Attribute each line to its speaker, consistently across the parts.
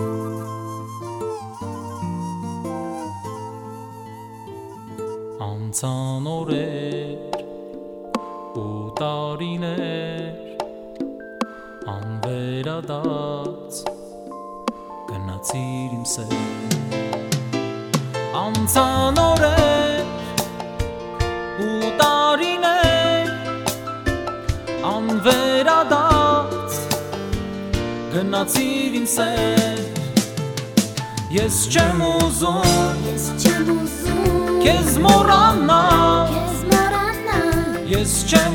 Speaker 1: Անցան օրեր ու տարիներ, անվերադարձ գնացիր իմ սեր։ Անցան օրեր ու տարիներ, անվերադարձ գնացիր իմ սեր։ Ես չեմ ուզում քեզ մոռանալ, ես չեմ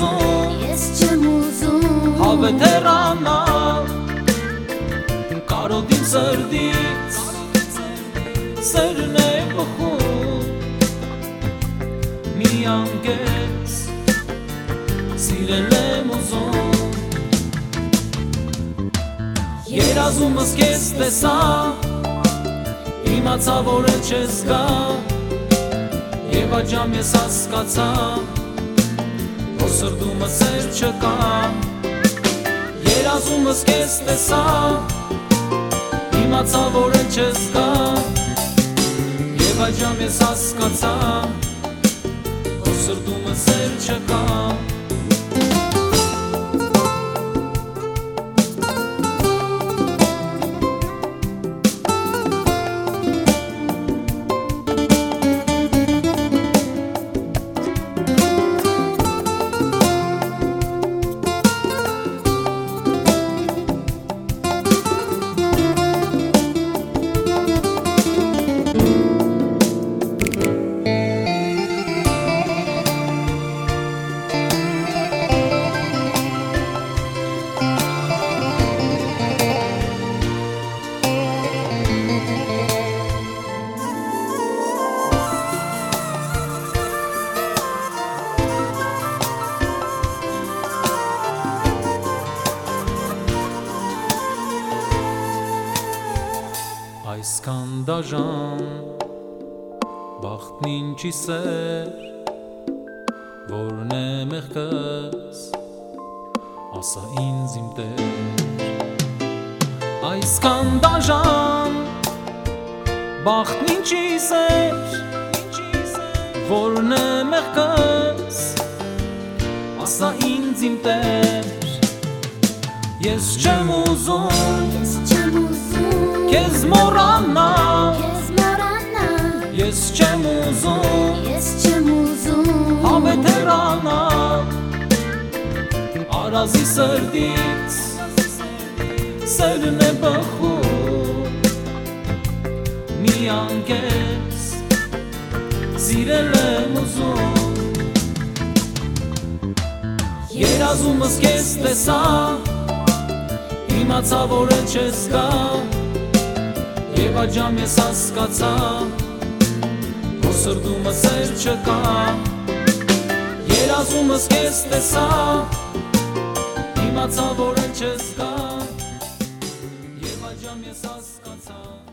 Speaker 1: ուզում հավետերանալ, կարոտ իմ սրտից սերն է բխում, մի անգես սիրել եմ ուզում։ Երազումս քեզ տեսա, իմացա որ չես գա, և աջամ ես հասկացա, որ սրտումս սեր չկա։ Երազումս քեզ տեսա, իմացա որ չես գա, և աջամ ես հասկացա, որ սրտումս սեր չկա։ Այսքան դաժան բախտն ինչի սեր, որն է մեղքս, ասա ինձ իմ Տեր։ Այսքան դաժան բախտն ինչի սեր, որն է մեղքս, ասա ինձ իմ Տեր։ Ես չեմ ուզում քեզ մոռանալ, ես չեմ ուզում հավետերանալ, արազի սրտից սերն է բխում, մի անգես սիրել եմ ուզում։ Երազումս քեզ տեսա, իմացա որ չես գա, և աջամ ես հասկացա, որ սրտումս սեր չկա։ Երազումս քեզ տեսա, իմացա որ չես գա, և աջամ ես հասկացա,